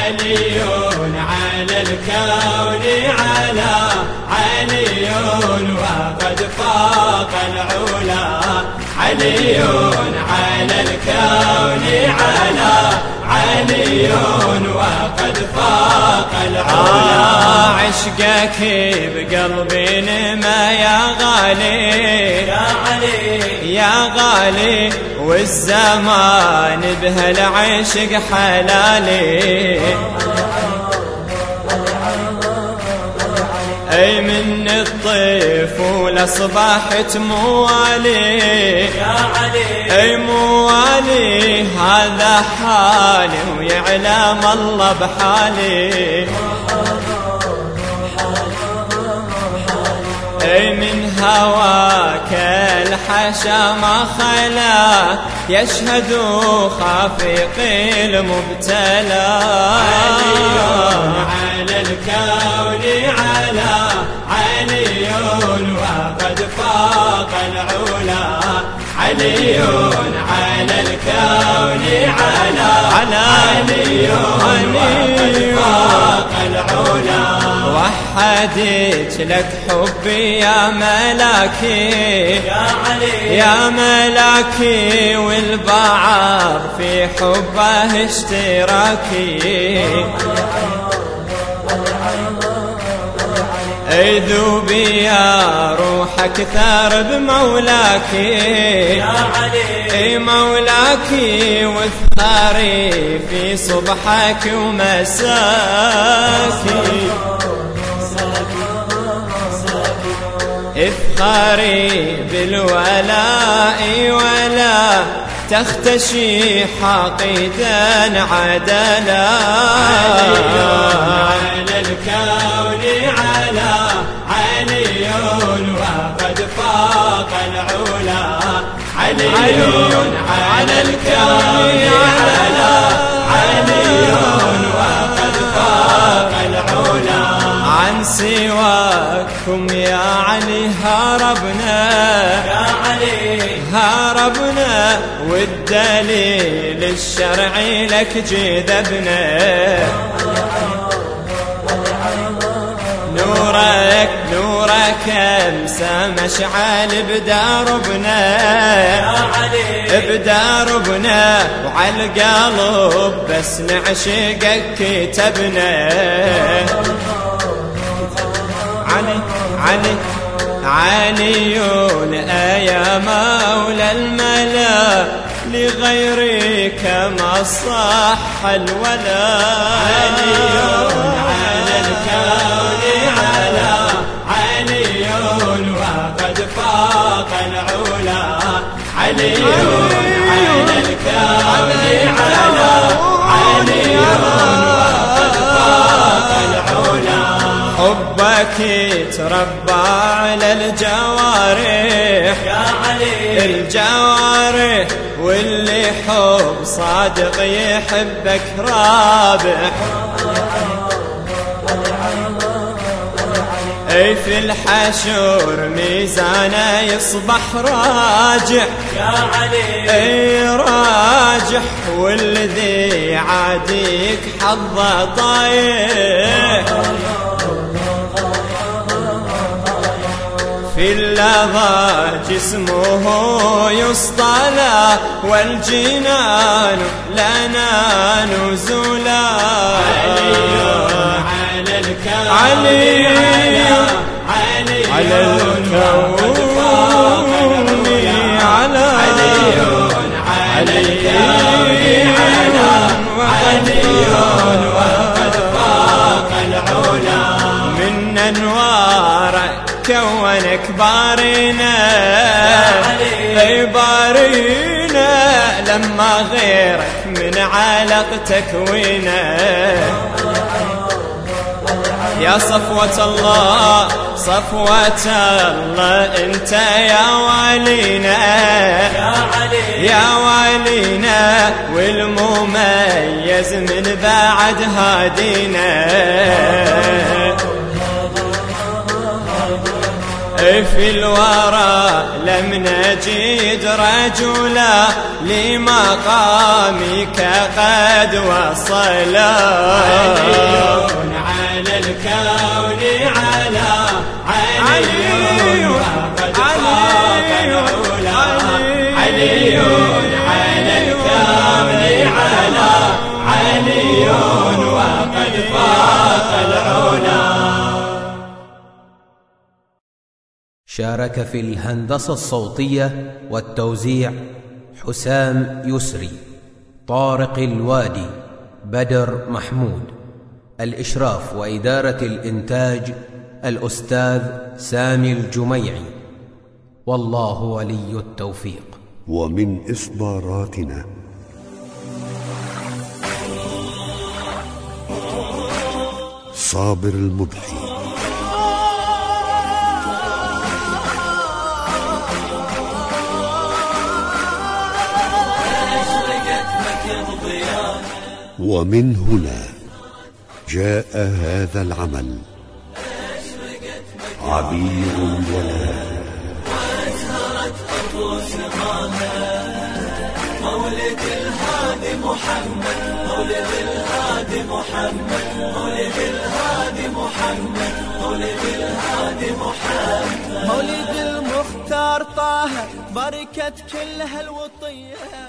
علي على الكون على علي وقد فاق العلا علي على الكون على علي وقد فاق العلا عشقك بقلبي نما يا غالي يا علي يا غالي والزمان بهالعشق حلالي اي من الطفولة صبحت موالي يا علي اي موالي هذا حالي ويعلم الله بحالي اي من هواك الحشا ما خلا يشهد خافق المبتلى على الكون على علي وقد فاق العلا علي على الكون على علي وقد فاق العلا وحديت لك حبي يا ملاكي يا علي يا ملاكي والبعض في حبه اشتراكي اي ذوبي يا روحك ثار بمولاكي يا علي اي مولاكي واثاري في صبحك ومساكي افخاري بالولاء ولا تختشي حقيدا عدلا على الكون على علي وقد فاق العلا علي على الكون على علي وقد فاق العلا عن سواكم يا علي هربنا يا علي هربنا والدليل الشرعي لك جذبنا نورك نورك امسى مشعل بداربنا يا علي بداربنا وعلى القلب بس نعشقك كتبنا علي علي علي يا مولى الملا لغيرك ما صح الولا علي على الكون على علي وقد فاق العلا علي على الكون على علي وقد فاق العلا حبك تربى على الجوارح يا علي الجوارح واللي حب صادق يحبك رابح اي في الحشور ميزانه يصبح راجح يا علي اي راجح والذي عاديك حظه طايح في اللظى جسمه يصطلى والجنان لنا نزلا على الكون علي على الكون على علي وقد فاق العلا من انوارك كونك بارينا اي بارينا لما غيرك من علق تكوينا يا صفوة الله صفوة الله انت يا والينا يا والينا والمميز من بعد هادينا في الورى لم نجد رجلا لمقامك قد وصلا. علي على الكون علي وقد فاق العلا. علي على الكون علي وقد فاق العلا. شارك في الهندسة الصوتية والتوزيع حسام يسري، طارق الوادي، بدر محمود. الإشراف وإدارة الإنتاج الأستاذ سامي الجميعي. والله ولي التوفيق. ومن إصداراتنا صابر المضحي، ومن هنا جاء هذا العمل عبير الولاء. وازهرت خطو سماها مولد الهادي محمد، مولد الهادي محمد، مولد الهادي محمد، مولد الهادي محمد، مولد المختار طه بركة كل هالوطية.